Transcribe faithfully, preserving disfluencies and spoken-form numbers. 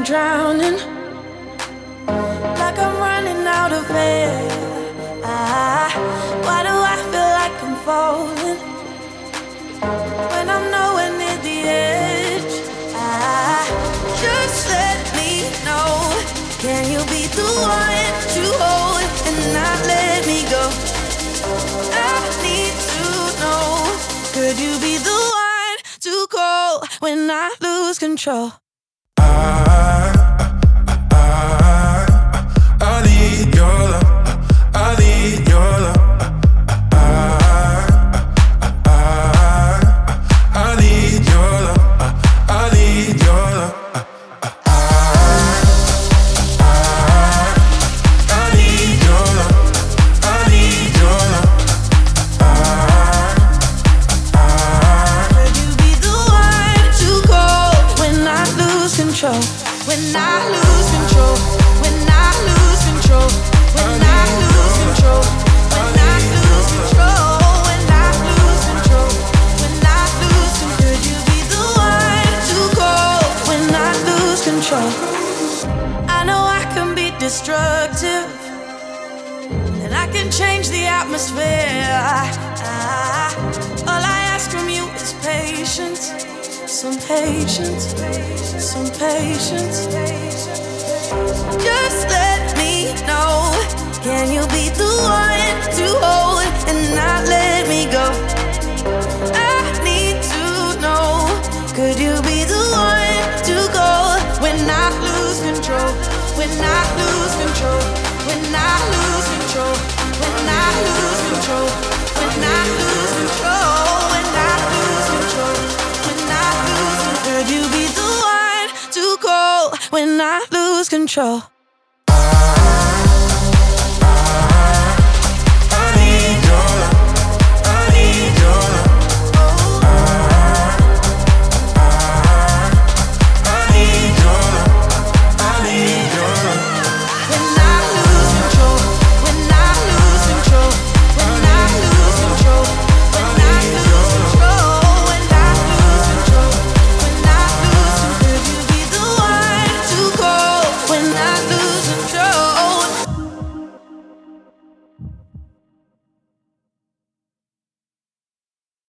drowning, like I'm running out of air. Ah, why do I feel like I'm falling when I'm nowhere near the edge? Ah, just let me know. Can you be the one to hold and not let me go? I need to know. Could you be the one to call when I lose control? I, I, I need your love. I need your love. I, I, I need your love. I need your love. When I lose control, when I lose control, when I lose control, when I lose control, when I lose control, when I lose control, could you be the one to call when I lose control? I know I can be destructive, and I can change the atmosphere. Ah, all I ask from you is patience. Some patience, some patience. Just let me know. Can you be the one to hold and not let me go? I need to know. Could you be the one to go when I lose control? When I lose control? When I lose control? When I lose control? When I lose control? When I lose control? Could you be the one to call when I lose control?